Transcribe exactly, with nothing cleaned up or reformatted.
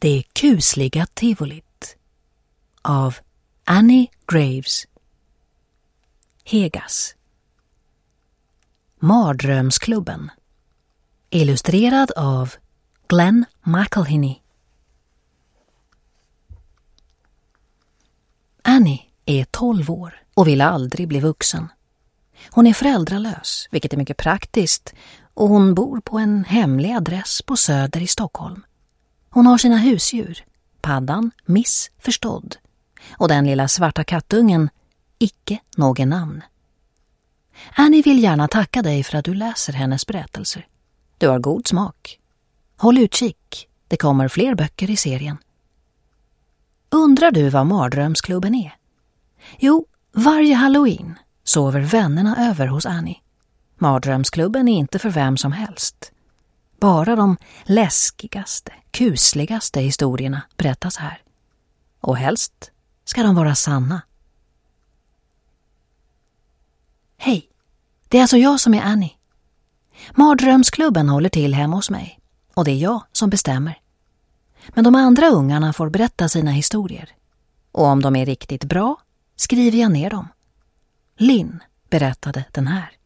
Det kusliga tivolit av Annie Graves. Hegas. Mardrömsklubben. Illustrerad av Glenn McElhinney. Annie är tolv år och vill aldrig bli vuxen. Hon är föräldralös, vilket är mycket praktiskt, och hon bor på en hemlig adress på Söder i Stockholm. Hon har sina husdjur, paddan Miss Förstådd och den lilla svarta kattungen icke någon namn. Annie vill gärna tacka dig för att du läser hennes berättelser. Du har god smak. Håll utkik, det kommer fler böcker i serien. Undrar du vad Mardrömsklubben är? Jo, varje Halloween sover vännerna över hos Annie. Mardrömsklubben är inte för vem som helst. Bara de läskigaste, kusligaste historierna berättas här. Och helst ska de vara sanna. Hej, det är alltså jag som är Annie. Mardrömsklubben håller till hemma hos mig och det är jag som bestämmer. Men de andra ungarna får berätta sina historier. Och om de är riktigt bra skriver jag ner dem. Lynn berättade den här.